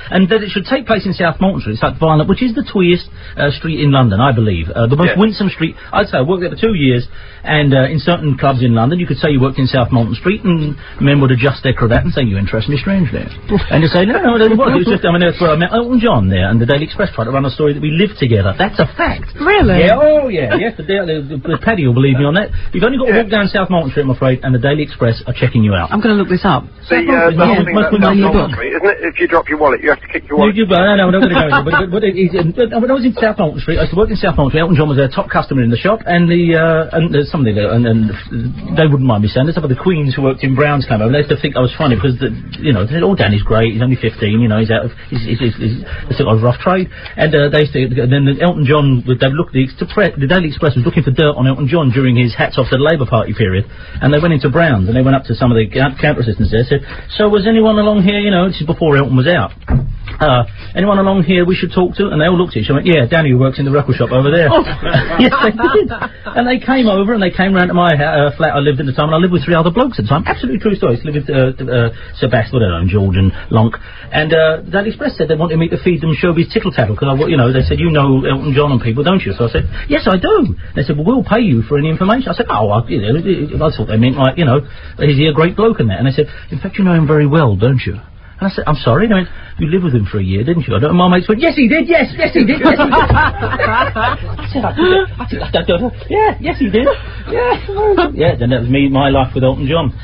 and that it should take place in South Molton Street. It's like violent, which is the tweest street in London, I believe. The most winsome street. I'd say I worked there for 2 years, and in certain clubs in London, you could say you worked in South Molton Street, and men would adjust their cravat and say, "You interest me strangely," and you say, "No, it was just, I mean, that's where I met Elton John there," and the Daily Express tried to run a story that we lived together. That's a fact. Really? Yeah. Oh, yeah. Yes, the Paddy will believe me on that. You've only got to walk down South Molton Street, I'm afraid, and the Daily Express are checking you out. I'm going to look this up. The whole thing about South Molton Street, isn't it? If you drop your wallet, you have to kick your wallet. No, we're not going to go into it. But when I was in South Molton Street, I used to work in South Molton Street. Elton John was a top customer in the shop, and they wouldn't mind me saying that some of the queens who worked in Brown's came over. They used to think I was funny because they said, "Oh, Danny's great. He's only 15. You know, he's out of he's still got a rough trade." And they used to, then Elton John, they looked the Daily Express was looking for dirt on Elton John during his hats off to the Labour Party period, and they went into Brown's and they went up to some of the counter assistants there, said, "So was anyone along here? You know, this is before Elton was out. Anyone along here we should talk to?" And they all looked at each other and went, "Yeah, Danny, who works in the record shop over there." Yes, they did. And they came over and they came round to my flat I lived in at the time, and I lived with 3 other blokes at the time. Absolutely true story. I lived with Sebastian, George and Lonk. And the Daily Express said they wanted me to feed them Showbiz Tittle Tattle, because they said, "You know Elton John and people, don't you?" So I said, "Yes, I do." They said, "Well, we'll pay you for any information." I said, "Oh, I thought they meant like, is he a great bloke and that?" And they said, "In fact, you know him very well, don't you?" And I said, "I'm sorry." And they went, "You lived with him for a year, didn't you?" And my mates went, "Yes, he did. Yes, he did. Yes, he did." I said, "Yes, he did. Yeah." Yeah, then that was my life with Elton John.